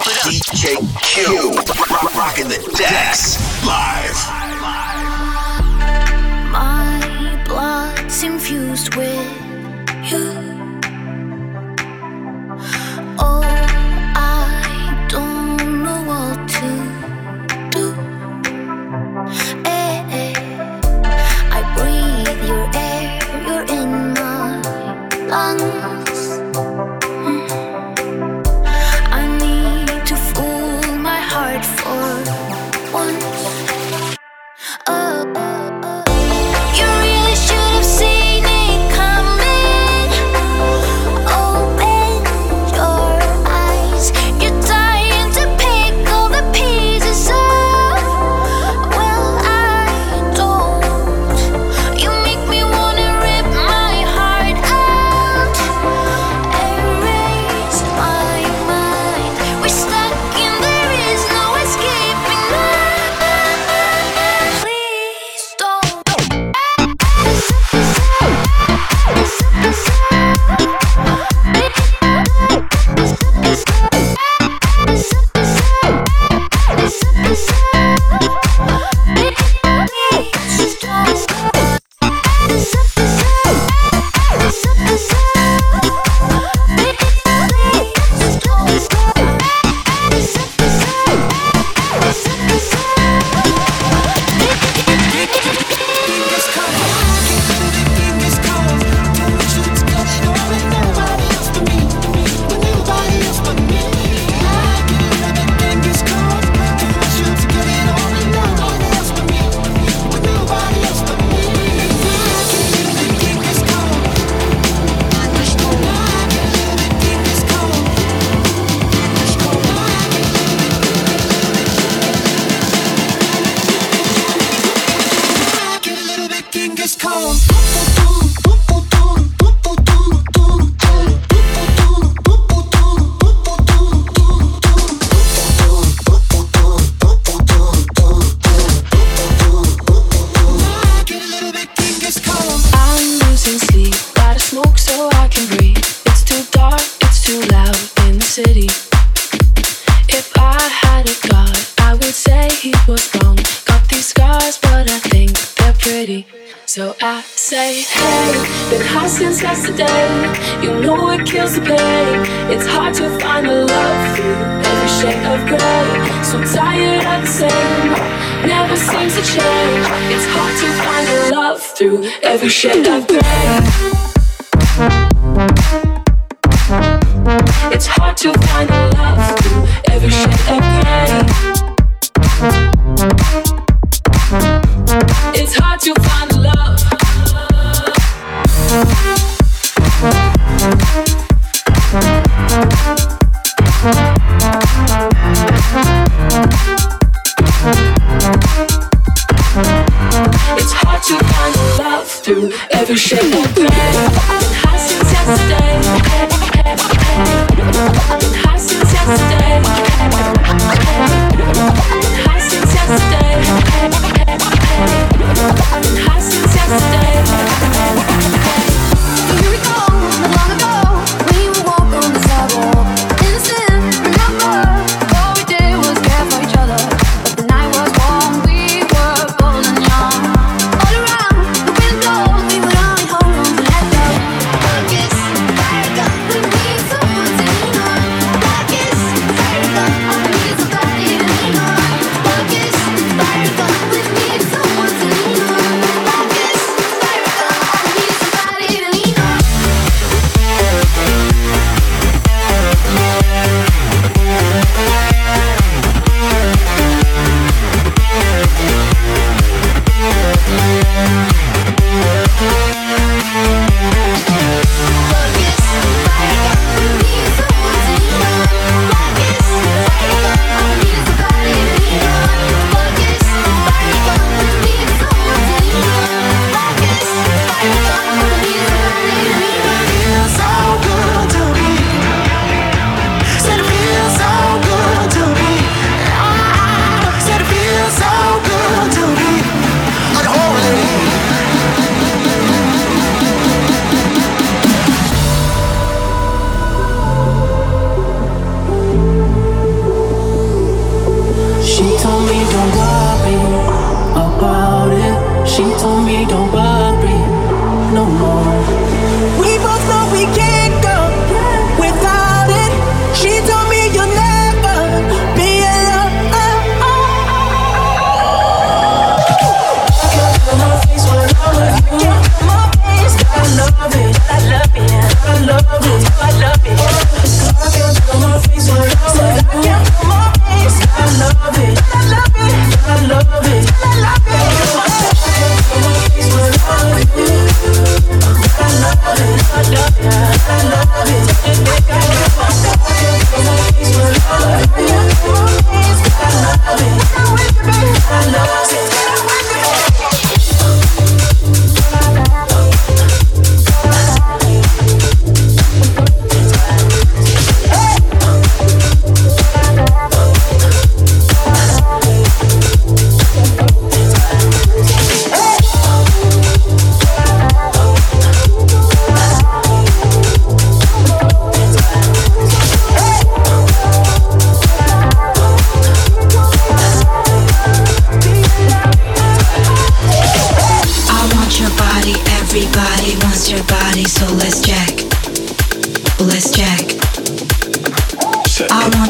DJ Q, rocking the decks live. My blood's infused with you. Oh, I don't know what to do. I breathe your air, you're in my lungs. I need to fool my heart for once. You really should have seen it coming. Open your eyes. You're dying to pick all the pieces up. Well, I don't. You make me wanna rip my heart out. Erase my mind. We're stuck and there is no escaping now. Please don't. So I say, hey, been high since yesterday. You know it kills the pain. It's hard to find the love through every shade of grey. So tired of the same, never seems to change. It's hard to find the love through every shade of grey. It's hard to find the love through every shade of grey. It's hard to find the love. It's hard to find the love through every shade of grey. Been high since yesterday. Been high since yesterday. Been high since yesterday. Been high since yesterday. Here we go, not long ago, we would walk on the sidewalk. Innocent, remember, all we did was care for each other. But the night was warm, we were bold and young. All around, the wind blows, we would only hold on to let go.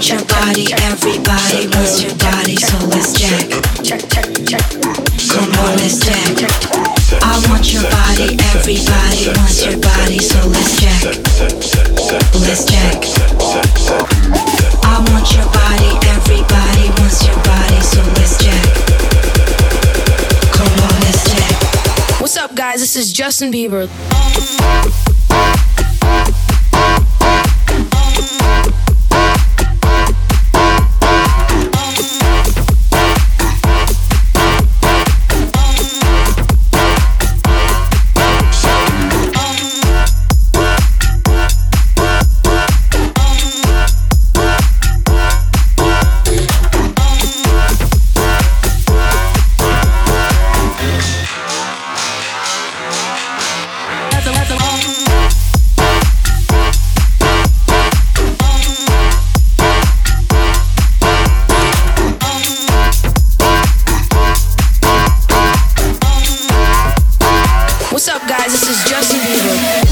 your body, everybody wants your body, so let's jack. Come on, let's jack. I want your body, everybody wants your body, so let's jack. Let's jack. I want your body, everybody wants your body, so let's jack. Come on, let's jack. What's up, guys? This is Justin Bieber. What's up, guys? This is Justin Bieber.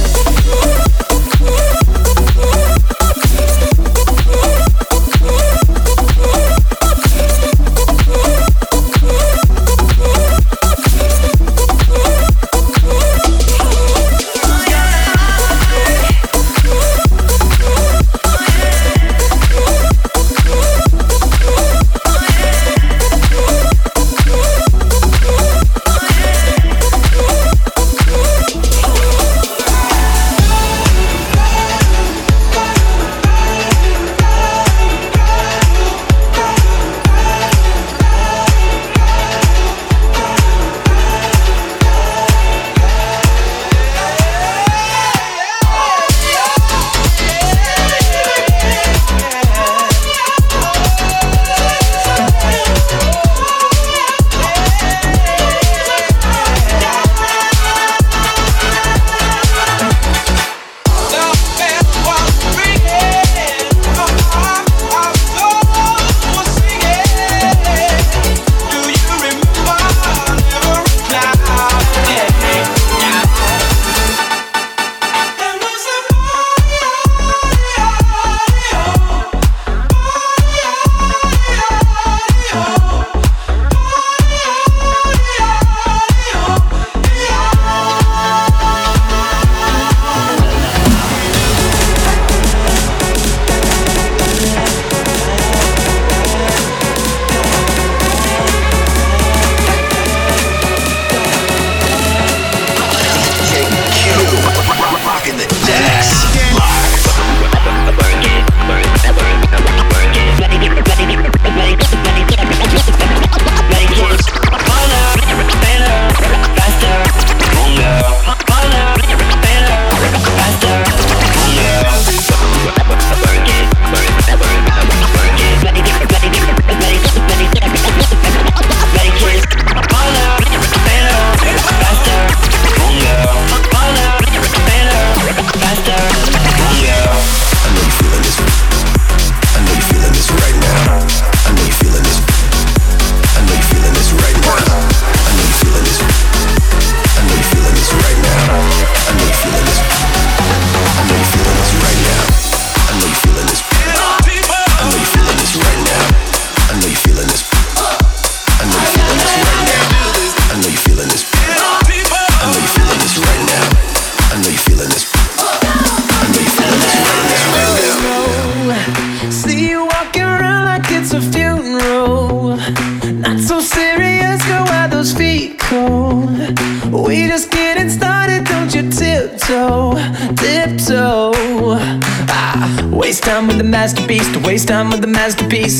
time with the masterpiece, to waste time with the masterpiece.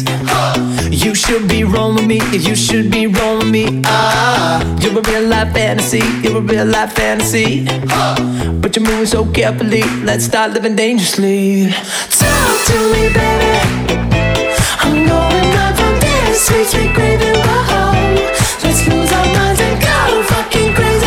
You should be rolling with me, you should be rolling me. You're a real life fantasy, you're a real life fantasy. But you're moving so carefully, let's start living dangerously. Talk to me, baby. I'm going up from this sweet, sweet craving. Whoa, let's lose our minds and go fucking crazy.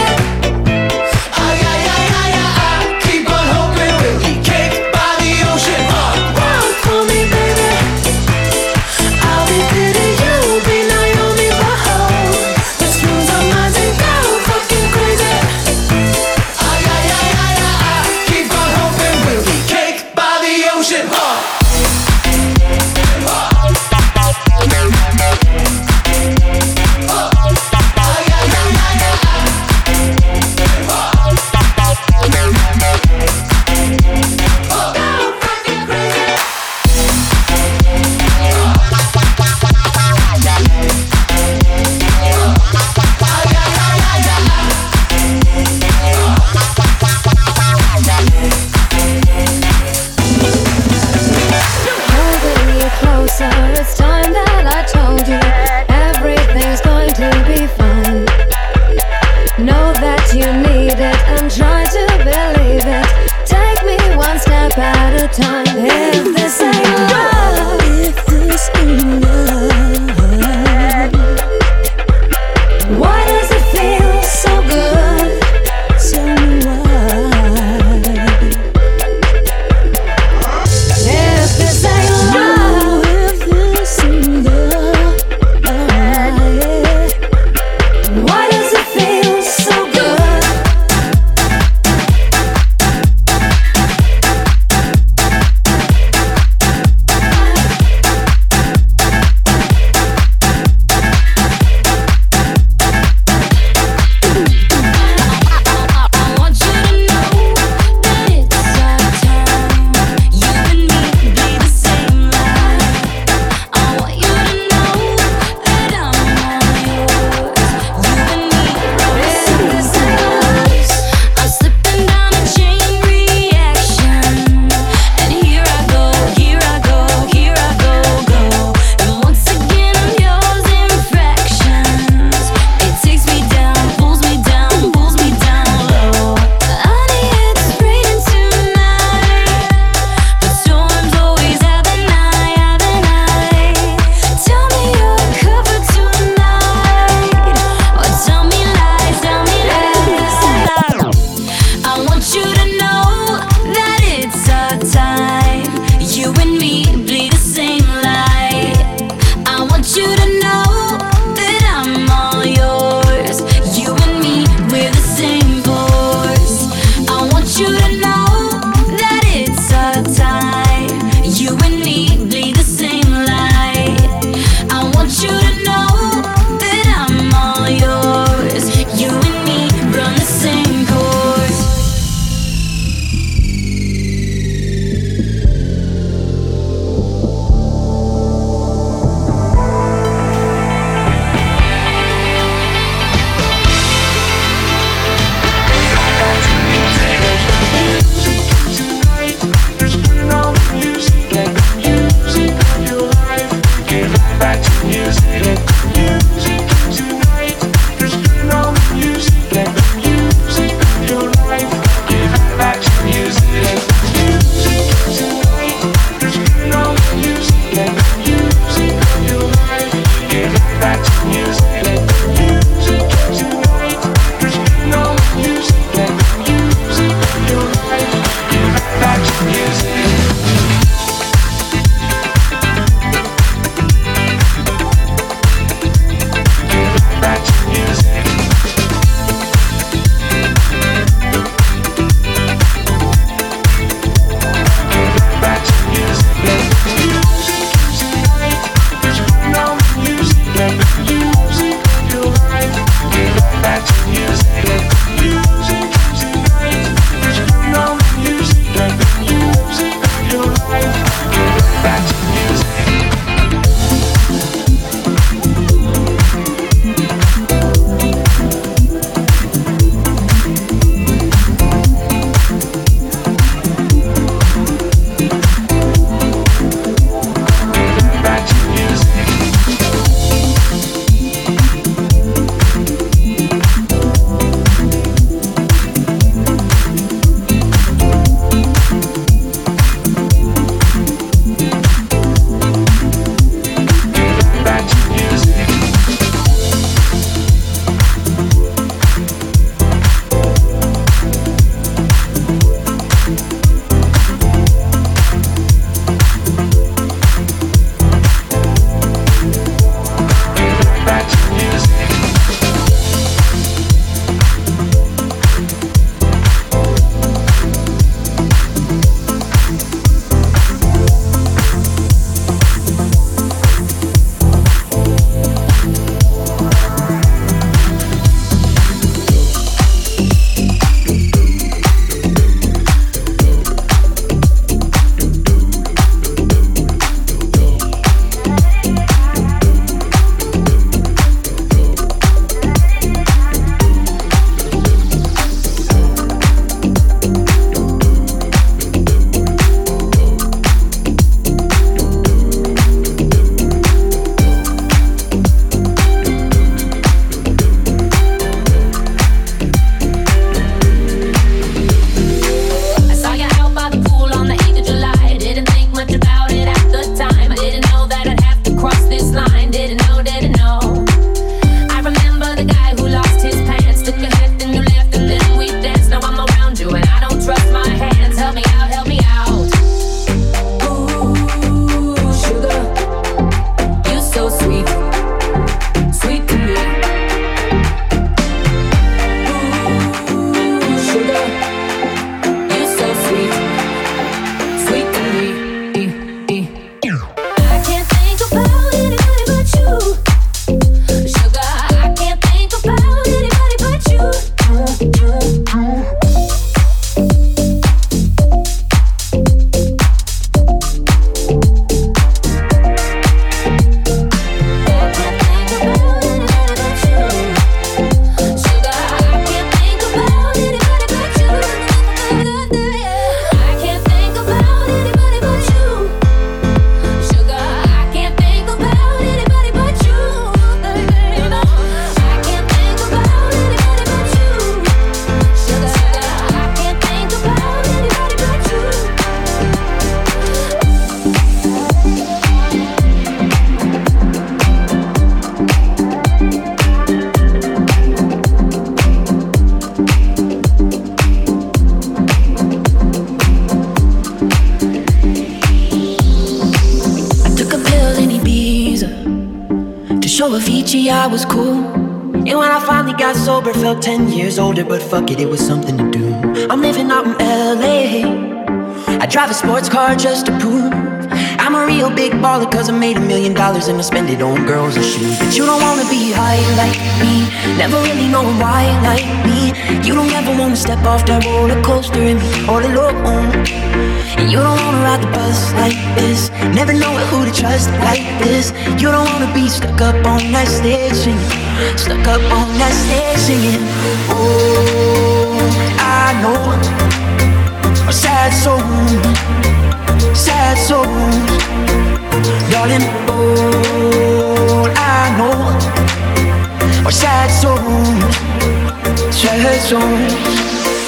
show Avicii I was cool. And when I finally got sober, felt 10 years older, but fuck it, it was something to do. I'm living out in LA. I drive a sports car just to prove I'm a real big baller, cause I made $1 million and I spend it on girls and shoes. But you don't wanna be high like me, never really knowing why like me. You don't ever wanna step off that roller coaster and be all alone. And you don't wanna ride the bus like this, never knowing who to trust like this. You don't wanna be stuck up on that stage singing, stuck up on that stage singing. Oh, I know a sad soul, sad souls, darling. All I know are sad souls, sad souls.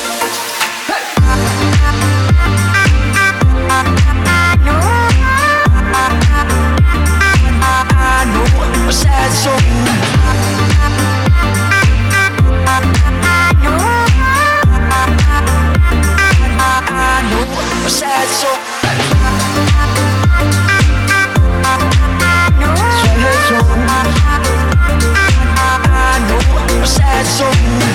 Sad soul. I know a sad soul. Sad soul.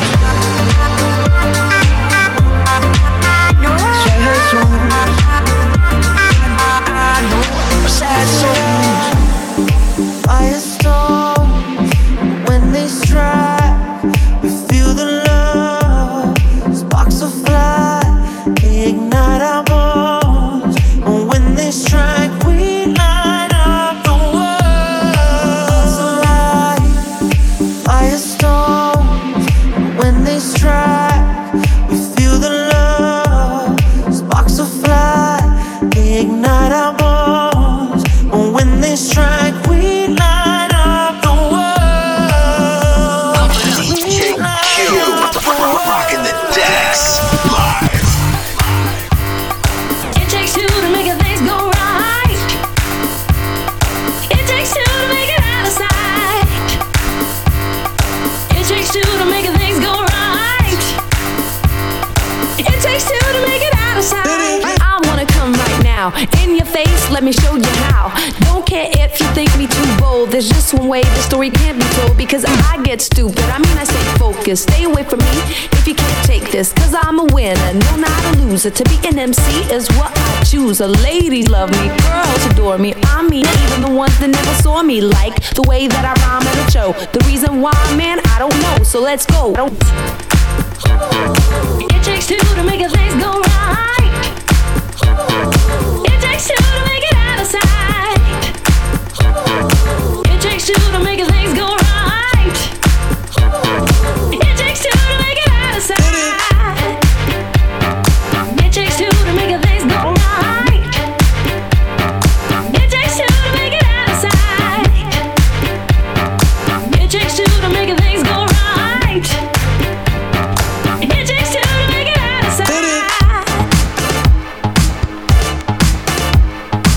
Sad soul. Firestorms, when they strike, we feel the love. Sparks will fly, they ignite our bones. And when they strike, we light up the world. Firestorms, when they strike, we feel the love. Sparks will fly, they ignite our bones. And when they strike, we light up the world. DJ Q, rocking the decks live. It takes two to make things go right. It takes two to make it out of sight. It takes two to make things go right. It takes two to make it out of sight. I wanna come right now, in your face, let me show you how. Don't care if you think me too bold. There's just one way the story can't be told, because I get stupid. I mean, I stay focused. Stay away from me if you can't take this, cause I'm a winner, no, not a loser. To be an MC is what I choose. Ladies love me, girls adore me. I mean, even the ones that never saw me, like the way that I rhyme at a show. The reason why, man, I don't know. So let's go. It takes two to make things go right. It takes two to make it out of sight. It takes two to make things go right. It takes two to make it out of sight. It takes two to make things go right. It takes two to make it out of sight. It takes two to make things go right. It takes two to make it out of sight.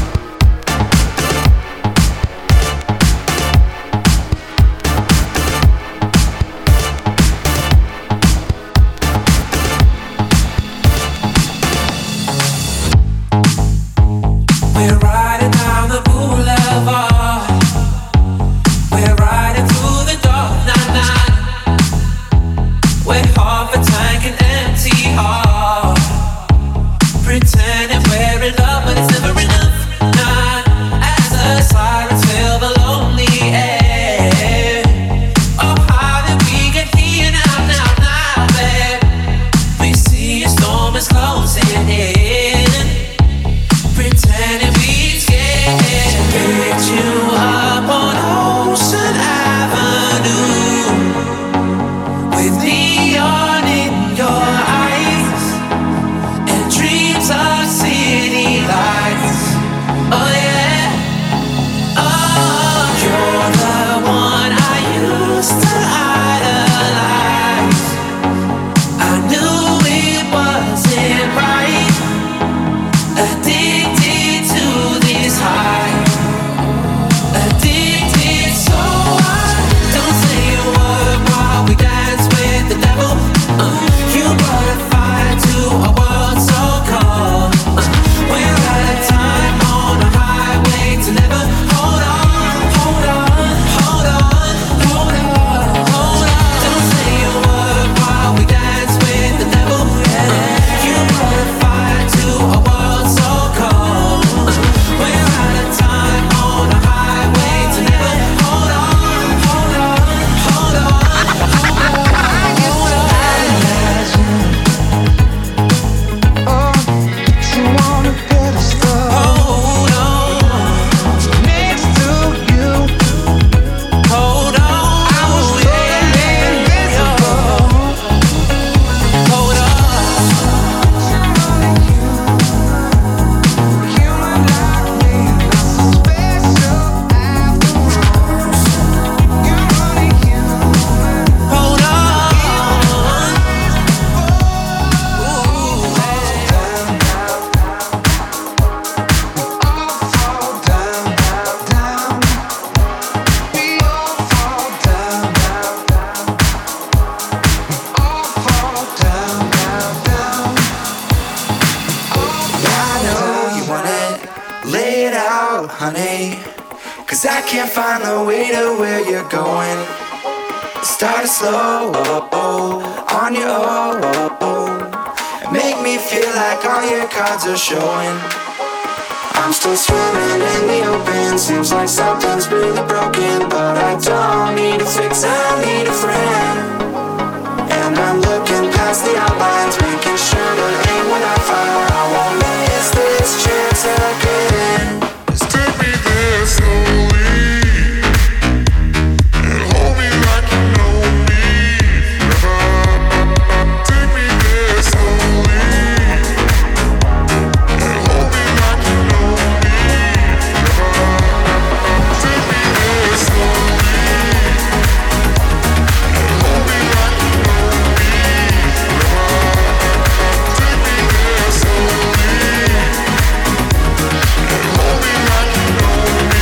can't find the way to where you're going. Start slow, on your own. Make me feel like all your cards are showing. I'm still swimming in the open. Seems like something's really broken, but I don't need a fix, I need a friend. And I'm looking past the outlines, making sure that ain't what I find. I won't miss this chance again. Just take me there slowly and hold me like you know me. Take me there slowly and hold me like you know me. Take me there slowly and hold me like you know me. Take me there slowly and hold me like you know me.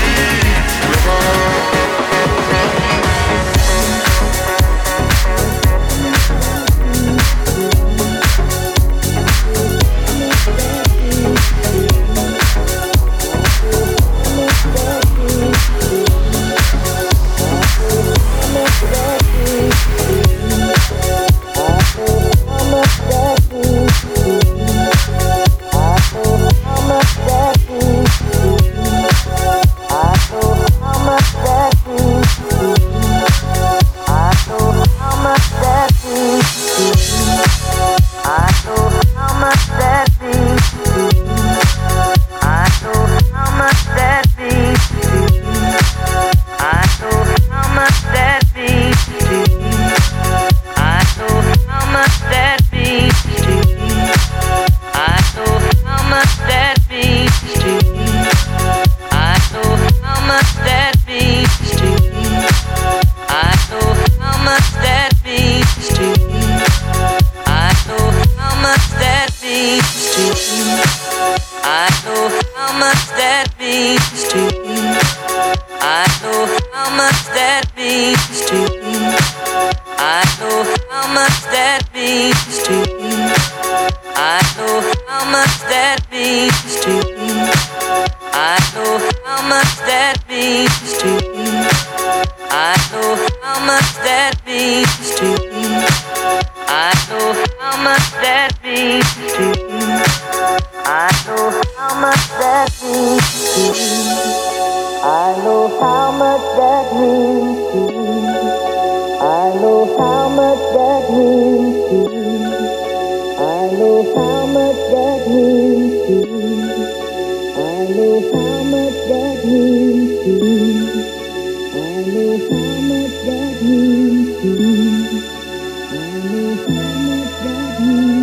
Mm-hmm.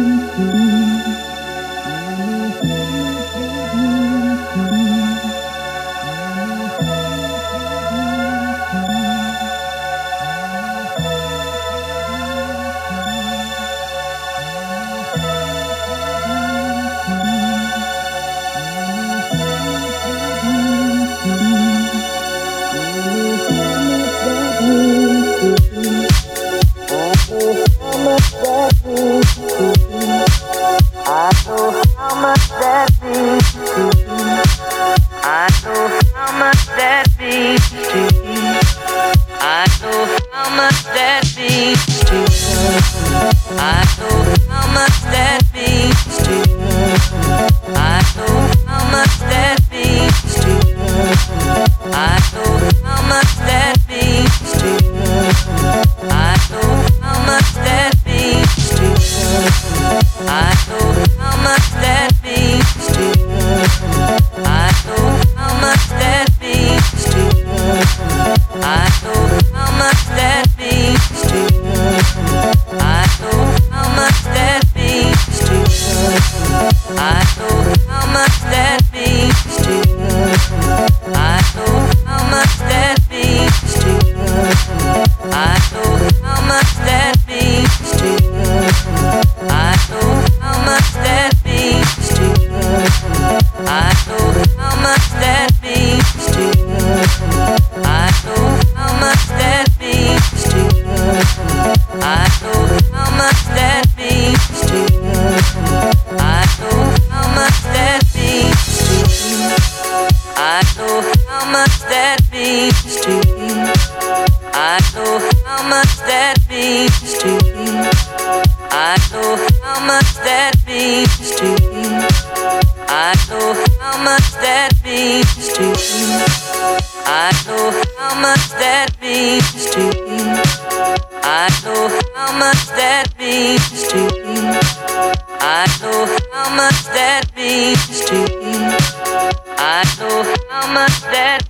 know how much that means to you. I know how much that